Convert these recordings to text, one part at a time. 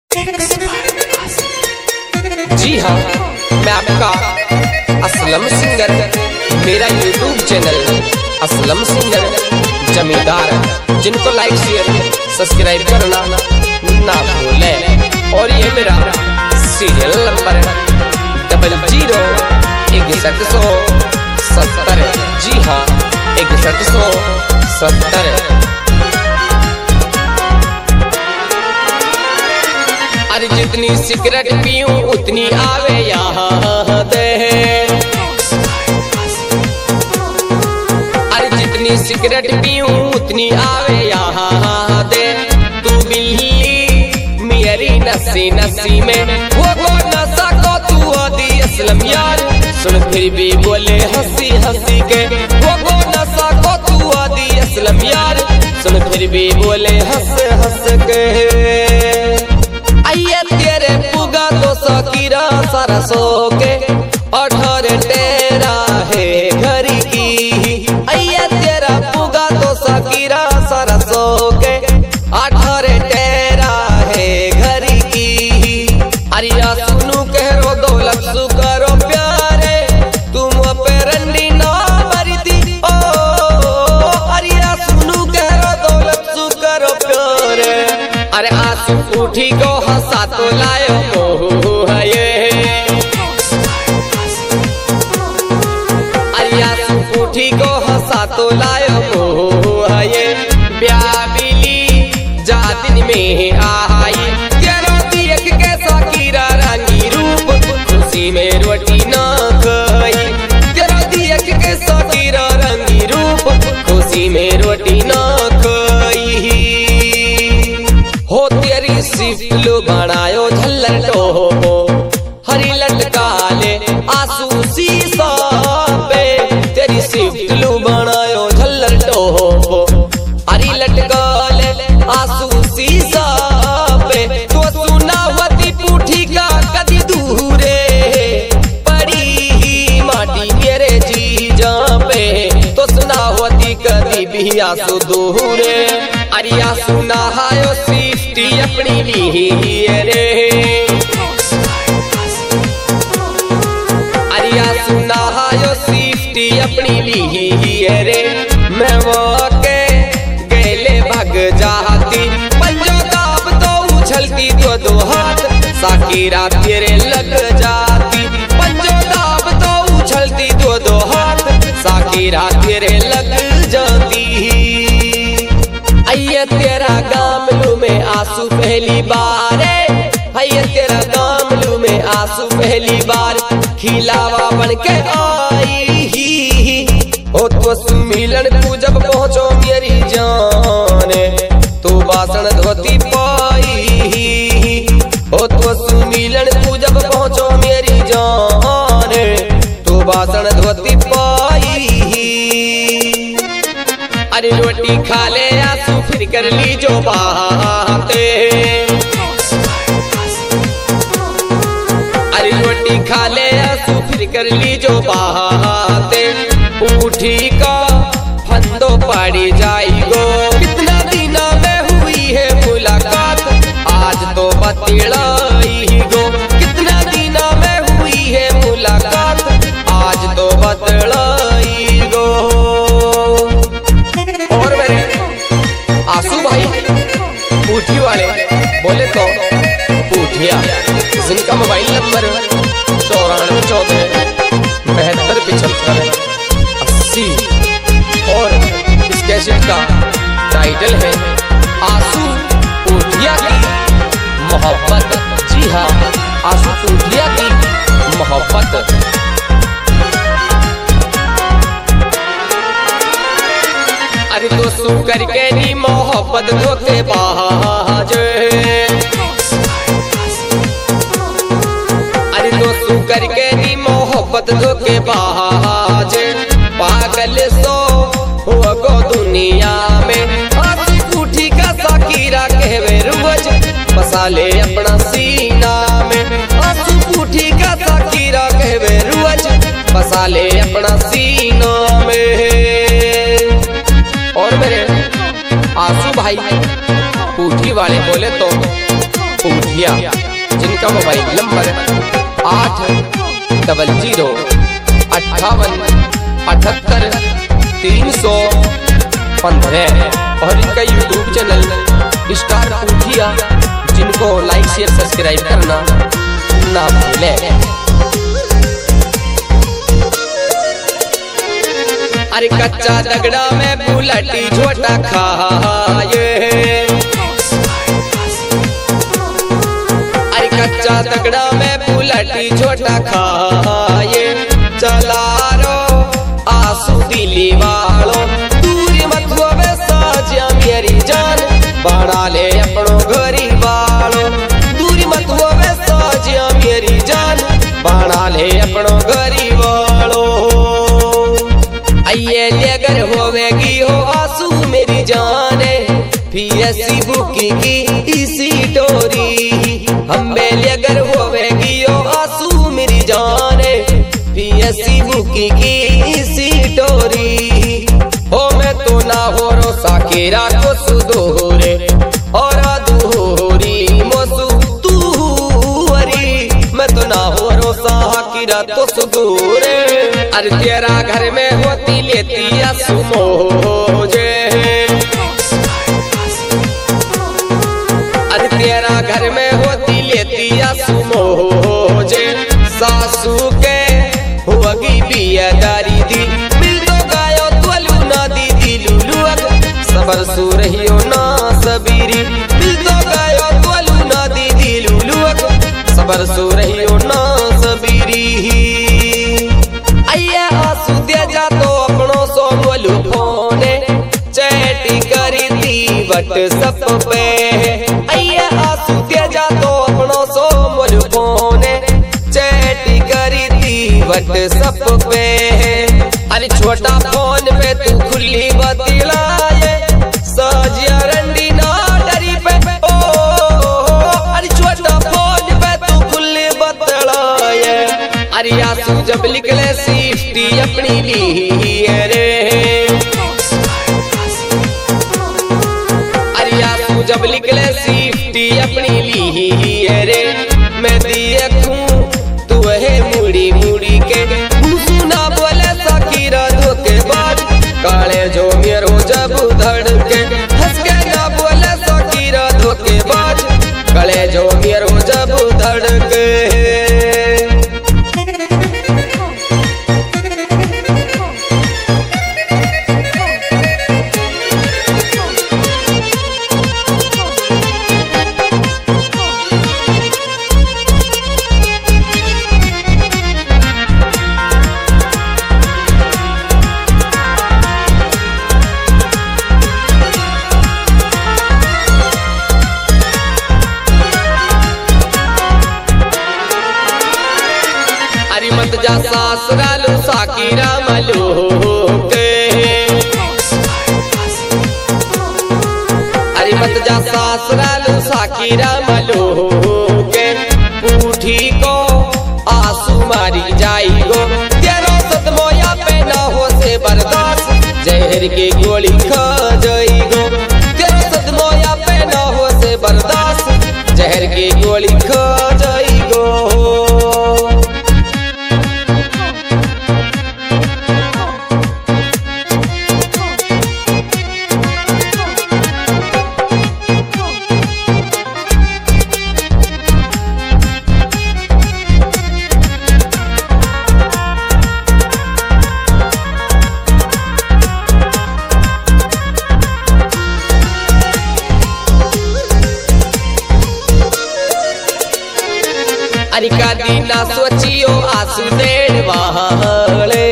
जी हाँ, मैं आपका असलम सिंगर, मेरा YouTube channel Aslam singer Zamindar, जिनको लाइक शेयर सब्सक्राइब करना ना भूलें। और ये मेरा सीरियल नंबर 006170। जी हाँ, 6170। अरे जितनी सिगरेट पीऊं उतनी आवे यहाँ दे। अरे जितनी सिगरेट पीऊं उतनी आवे यहाँ दे। तू बिल्ली मेरी नसी नसी में, वो नशा को तू आदि असलम यार। सुन फिर भी बोले हंसी हंसी के, वो नशा को तू आदि असलम यार। सुन फिर भी बोले हंस हंस के। आइए तेरे पुगा तो सकीरा सारा सो के, अठर तेरा है घर की। आइए तेरा पुगा तो सकीरा सारा सो के, अठर तेरा है घर की। अरिया सुनू कहो दौलत सु करो प्यारे, तुम पे रंडी ना मरी थी। ओ अरिया सुनू कहो दौलत सु करो प्यारे। अरे आंसू उठी को हंसा तो लायो मोह ये। अरे आंसू उठी को हंसा तो लायो मोह ये। ब्याबिली जा दिन में आई, तेरा देख के साकीरा रंगी रूप, खुशी में रोटी ना खाई। तेरा देख के साकीरा रंगी रूप, खुशी में रोटी ना खाई। हो तेरी सिफलो बनायो झल्लर टोहो, हरी लटकाले आंसू सीसा पे। तेरी सिफलो बनायो झल्लर टोहो, हरी लटकाले आंसू सीसा पे। तो सुनावती पूठी का कदी दूरे पड़ी ही माटी मेरे जीजा पे। तो सुनावती कदी भी आंसू दूरे। अरिया सुना हायो सिफ्टी अपनी ली रे। अरिया सुना हायो सिफ्टी अपनी ली रे। मैं वो के गेले भग जाती, पंजाब तो उछलती दो हाथ, साकीरा तेरे लग जाती। पंजाब तो उछलती दो हाथ, साकीरा तेरे लग जाती। आइए तेरा गामलू में आंसू पहली बार, आइए तेरा गामलू में आंसू पहली बार। खिलावा बन के आई हो तो सुमिलन तू जब पहुंचो मेरी जान, तू बासन धोती पाई। हो तो सुमिलन तू जब पहुंचो मेरी जान, तू बासन धोती पाई। अरे रोटी खा ले आंसू फिर कर ली जो बातें। अरे रोटी खा ले आंसू फिर कर ली जो बातें। उठी का फंदो पड़ी जाई गो, कितना दिना में हुई है मुलाकात, आज तो बतलाई गो। कितना दिना में हुई है मुलाकात, आज तो बतलाई गो। और मेरे आंसू भाई पूठी वाले बोले तो पूठिया, जिनका मोबाइल नंबर 9474727580। और इस कैसेट का टाइटल है आंसू पूठिया की मोहब्बत। जी हाँ, आंसू पूठिया की मोहब्बत। अरे दोस्तों करके नी मोहब्बत धोखे बाज। अरे दोस्तों करके नी मोहब्बत धोखे बाज। पागल सो हो गो दुनिया में, आंसू पूठी का साकीरा कहवे रोज, बसा ले अपना सीना में। आंसू पूठी का साकीरा कहवे रोज, बसा ले अपना सीना में। और मेरे आंसू भाई पूठी वाले बोले तो पूठिया, जिनका मोबाइल नंबर 8005587315 और इनका यूट्यूब चैनल स्टार पूठिया, जिनको लाइक शेयर सब्सक्राइब करना ना भूलें। अरे कच्चा दगड़ा में बुलटी झोटा खाए, अरे कच्चा दगड़ा में बुलटी झोटा खाए, चला रो आंसू दिली वालो, दूरी मत होवे साजिया मेरी जान, बना ले अपनो घरी वालो, दूरी मत होवे साजिया मेरी जान, बना ले अपनो घरी वालो। आइए अगर होवेगी हो आंसू मेरी जाने, पीएससी बुकी की इसी डोरी, हम अगर होवेगी हो आंसू मेरी जाने, पीएससी बुकी की इसी डोरी। ओ मैं तो ना हो रो साकेरा को सुदोरे और अधूरी मोसू तू हरी, मैं तो ना हो रो साकेरा तो सुदोरे। अरे तेरा घर में होती लेती सुमोजे, अरे तेरा घर में होती लेती सुमोजे, सासू के होगी बियादारी दी, मिल तो गायो त्वलू ना दीदी लुलुअग, सबर सू रहियो ना सबीरी, मिल तो गायो त्वलू ना दीदी लुलुअग, सबर सू रहियो ना सबीरी। आइए आंसू दे जा तो अपनों सो बोलू फोने, चैटी करी थी व्हाट्सएप पे, आइए आंसू दे जा तो अपनों सो बोलू फोने, चैटी करी थी व्हाट्सएप पे। अरे छोटा फोन पे तू खुली बतलाए, साजिया रंडी ना डरी पे, ओ अरे छोटा फोन पे तू खुली बतलाए, अरे आंसू जब निकले सिफ्टी अपनी ली रे, अरे आंसू जब निकले सिफ्टी अपनी ली रे, मैं दिए खूं तू है मुड़ी मुड़ी के, सुना बोले सकीरा धोखेबाज, काले जो मेरो जब धड़के, हंस के ना बोले सकीरा धोखेबाज, काले जो मेरो जब धड़के। मत जा सासरालू साकीरा मलो के, अरे मत जा सासरालू साकीरा मलो के, पूठी को आंसू मारी जाई गो, तेरो सदमोया पे ना हो से बर्दाश्त, जहर की गोली खा जाई गो, तेरो सदमोया पे ना हो से बर्दाश्त, जहर की गोली खा जाई गो। अरे कदी ना सोचियो आंसू देण वाले,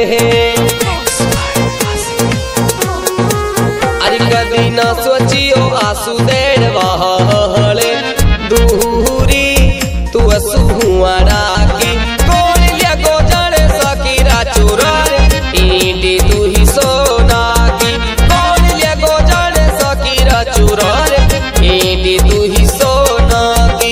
अरे कदी ना सोचियो आंसू देण वाले, दूरी तू असुआरा की, कौन लिया को जाने सकीरा चुरार, ईंटी तू ही सोना की, कौन लिया को जाने सकीरा चुरार, ईंटी तू ही सोना की।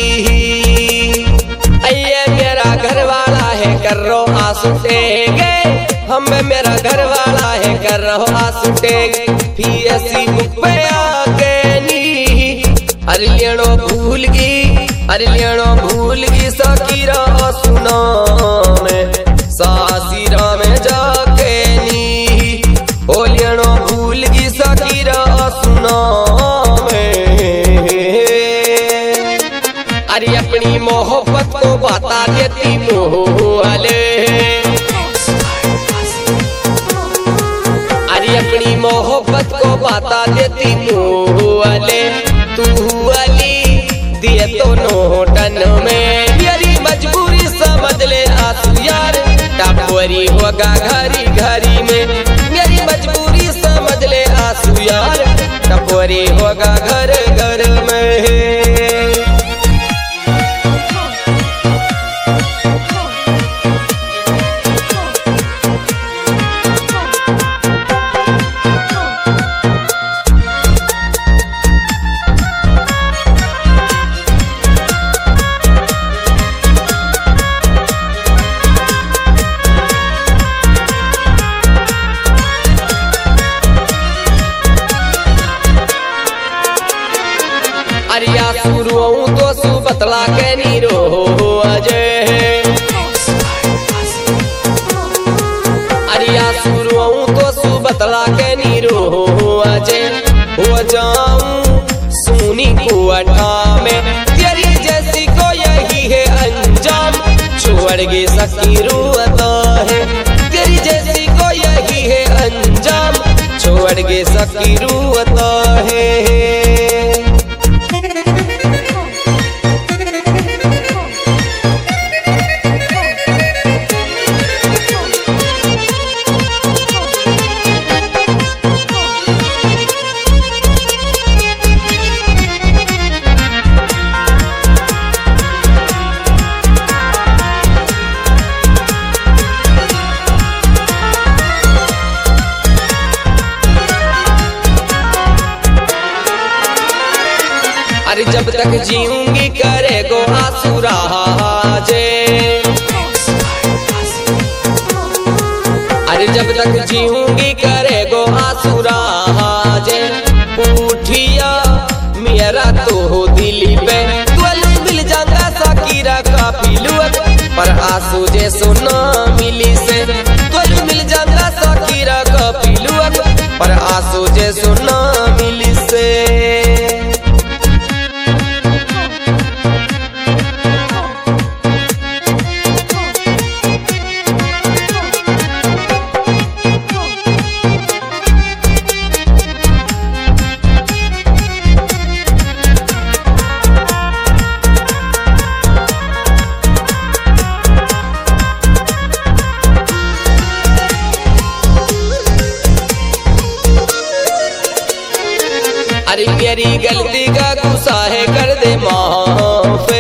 घर वाला है कर रो आंसू टेगे, हम मेरा घर वाला है कर रहो आंसू टेगे, पीएससी बुक पे आके नी, अरे अरे लेनो भूल गई सकीरा सुना में सासीरा में जाके नी ओ लेनो भूल गई सकीरा सुना में। अरे अपनी मोहब्बत को बता देती मोहले, अरे अपनी मोहब्बत को बता देती मोहले, तू अली दिए तो नोटन में। मेरी मजबूरी समझ ले आंसू यार, टपोरी होगा घरी घरी में। मेरी मजबूरी समझ ले आंसू यार, टपोरी होगा घर घर में। अरिया शुरू तो सु बतला के नीरो अजय, अरिया शुरू तो सु बतला के नीरो अजय। हो जाऊं सुनी कुआठा में, तेरी जैसी को यही है अंजाम, छोड़ के सकी रुआता है। तेरी जैसी को यही है अंजाम, छोड़ के सकी रुआता है। अरे जब तक जीऊंगी करे गो आसुराजे, अरे जब तक जीऊंगी करे गो आसुराजे। उठिया मेरा तो दिल पे तुल मिल जाता सकीरा का पिलुअत, पर आंसू जे सुना मिली से तुल मिल जाता सकीरा का पिलुअत, पर आंसू जे सुना मिली से। अरे मेरी गलती का गुस्सा है कर दे माफ़े,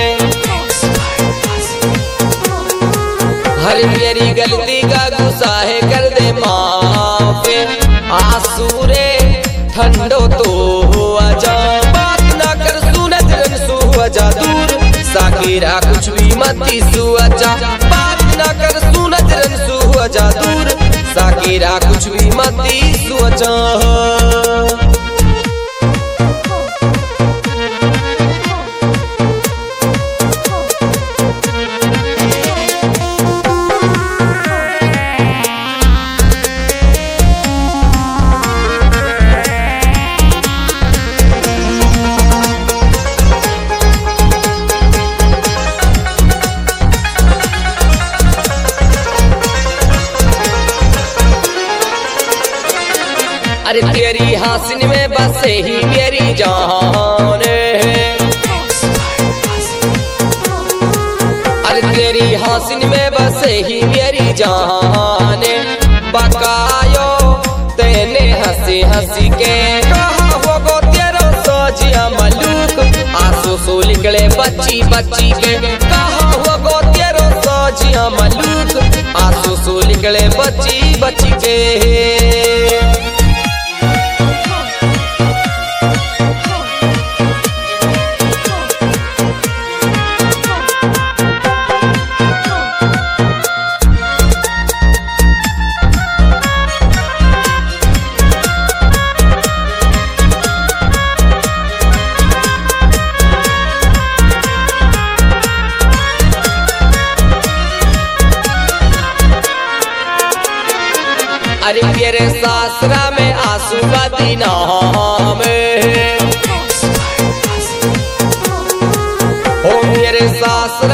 अरे मेरी गलती का गुस्सा है कर दे माफ़े। आंसू रे ठंडो तो आजा, बात ना कर सुनत रंसू आजा दूर, साकिरा कुछ भी मती सु आजा। बात ना कर सुनत रंसू आजा दूर, साकिरा कुछ भी मती सु आजा। अरे तेरी हासिन में बसे ही मेरी जान, अरे तेरी हासिन में बसे ही मेरी जान। बकायो तेने हंसी हंसी के कहा होगो तेरो सोजिया मलूक, आंसू सो निकले बच्ची बच्ची के कहा होगो तेरो सोजिया मलूक, आंसू सो निकले बच्ची बच्ची के। मेरे सासरा में आंसू बदीना में, ओ मेरे सासरा